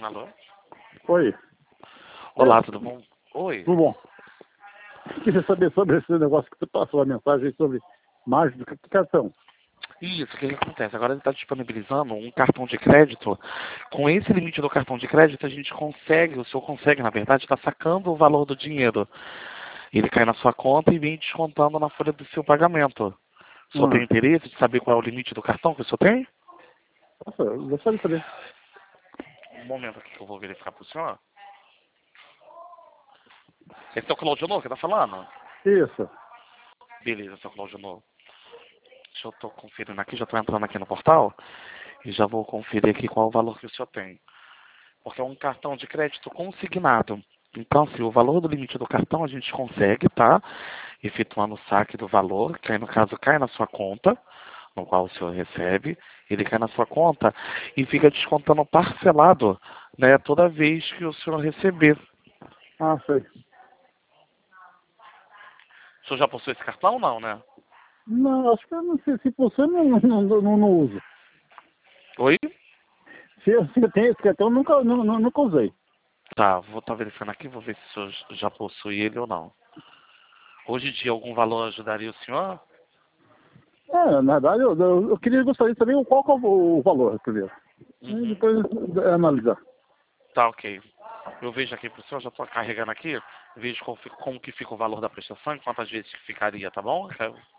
Alô? Oi, Olá, tudo bom? Oi. tudo bom? Queria saber sobre esse negócio que você passou a mensagem sobre margem do cartão. Isso, o que que acontece? Agora ele está disponibilizando um cartão de crédito. Com esse limite do cartão de crédito, a gente consegue, o senhor consegue, na verdade, estar sacando o valor do dinheiro. Ele cai na sua conta e vem descontando na folha do seu pagamento. O senhor tem Ah, interesse de saber qual é o limite do cartão que o senhor tem? nossa, eu gostaria de saber. Um momento aqui que eu vou verificar para o senhor. Esse é o Claudio Novo que está falando? Isso. Beleza, seu Claudio Novo. Deixa eu estou conferindo aqui, já estou entrando aqui no portal e já vou conferir aqui qual é o valor que o senhor tem. Porque é um cartão de crédito consignado. Então, se o valor do limite do cartão a gente consegue, tá? Efetuando o saque do valor, que aí no caso cai na sua conta, no qual o senhor recebe, ele cai na sua conta e fica descontando parcelado, né? Toda vez que o senhor receber. Ah, sei. O senhor já possui esse cartão ou não, né? Não, acho que eu não sei se você não usa. Oi? Se você tem esse cartão, eu nunca usei. Tá, vou estar verificando aqui, vou ver se o senhor já possui ele ou não. Hoje em dia algum valor ajudaria o senhor? Na verdade, gostaria de saber qual que é o valor primeiro. E Uhum. depois analisar. Tá, ok. Eu vejo aqui pro senhor, já estou carregando aqui, vejo como que fica o valor da prestação e quantas vezes que ficaria, tá bom?